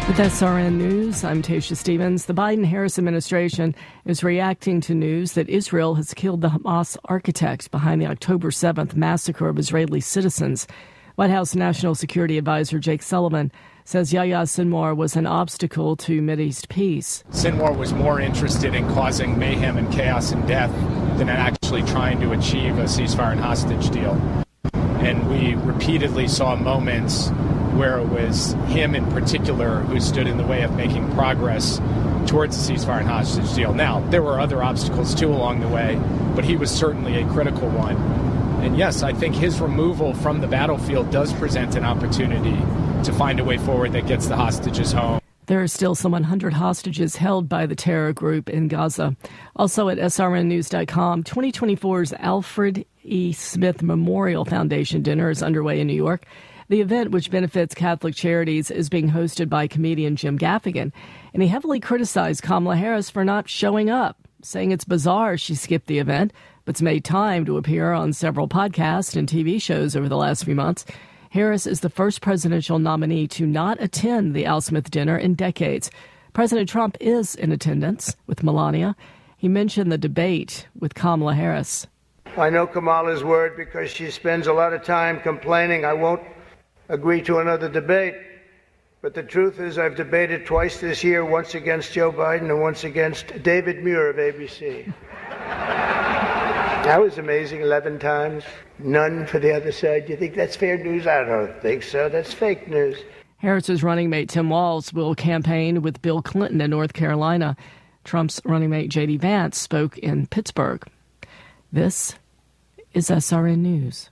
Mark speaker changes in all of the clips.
Speaker 1: With SRN News, I'm Tasha Stevens. The Biden-Harris administration is reacting to news that Israel has killed the Hamas architect behind the October 7th massacre of Israeli citizens. White House National Security Advisor Jake Sullivan says Yahya Sinwar was an obstacle to Mideast peace.
Speaker 2: Sinwar was more interested in causing mayhem and chaos and death than in actually trying to achieve a ceasefire and hostage deal. And we repeatedly saw moments where it was him in particular who stood in the way of making progress towards a ceasefire and hostage deal. Now, there were other obstacles too along the way, but he was certainly a critical one. And yes, I think his removal from the battlefield does present an opportunity to find a way forward that gets the hostages home.
Speaker 1: There are still some 100 hostages held by the terror group in Gaza. Also at srnnews.com, 2024's Alfred E. Smith Memorial Foundation dinner is underway in New York. The event, which benefits Catholic charities, is being hosted by comedian Jim Gaffigan, and he heavily criticized Kamala Harris for not showing up, saying it's bizarre she skipped the event, but's made time to appear on several podcasts and TV shows over the last few months. Harris is the first presidential nominee to not attend the Al Smith dinner in decades. President Trump is in attendance with Melania. He mentioned the debate with Kamala Harris.
Speaker 3: I know Kamala's word because she spends a lot of time complaining. I won't agree to another debate. But the truth is I've debated twice this year, once against Joe Biden and once against David Muir of ABC. That was amazing, 11 times. None for the other side. Do you think that's fair news? I don't think so. That's fake news.
Speaker 1: Harris's running mate Tim Walz will campaign with Bill Clinton in North Carolina. Trump's running mate J.D. Vance spoke in Pittsburgh. This is SRN News.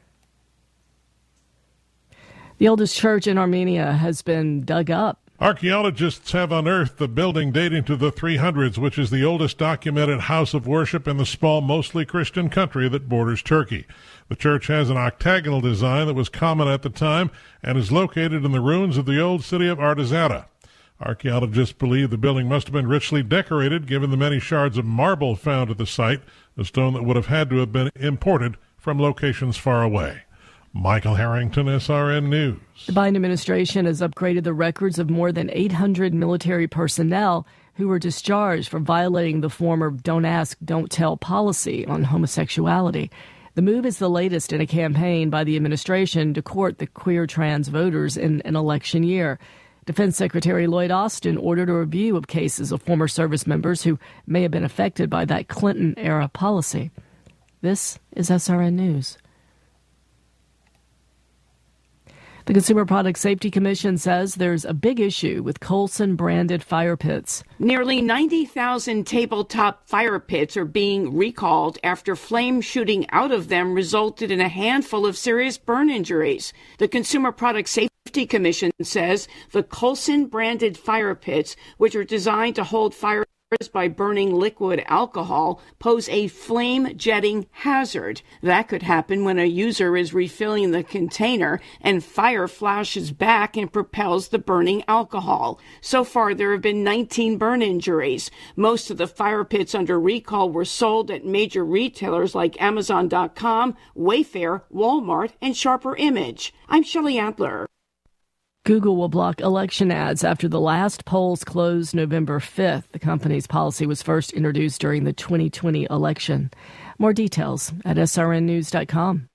Speaker 1: The oldest church in Armenia has been dug up.
Speaker 4: Archaeologists have unearthed the building dating to the 300s, which is the oldest documented house of worship in the small, mostly Christian country that borders Turkey. The church has an octagonal design that was common at the time and is located in the ruins of the old city of Artazata. Archaeologists believe the building must have been richly decorated, given the many shards of marble found at the site, a stone that would have had to have been imported from locations far away. Michael Harrington, SRN News.
Speaker 1: The Biden administration has upgraded the records of more than 800 military personnel who were discharged for violating the former Don't Ask, Don't Tell policy on homosexuality. The move is the latest in a campaign by the administration to court the queer trans voters in an election year. Defense Secretary Lloyd Austin ordered a review of cases of former service members who may have been affected by that Clinton-era policy. This is SRN News. The Consumer Product Safety Commission says there's a big issue with Colson-branded fire pits.
Speaker 5: Nearly 90,000 tabletop fire pits are being recalled after flame shooting out of them resulted in a handful of serious burn injuries. The Consumer Product Safety Commission says the Colson-branded fire pits, which are designed to hold fire by burning liquid alcohol, pose a flame-jetting hazard. That could happen when a user is refilling the container and fire flashes back and propels the burning alcohol. So far, there have been 19 burn injuries. Most of the fire pits under recall were sold at major retailers like Amazon.com, Wayfair, Walmart, and Sharper Image. I'm Shelley Adler.
Speaker 1: Google will block election ads after the last polls closed November 5th. The company's policy was first introduced during the 2020 election. More details at srnnews.com.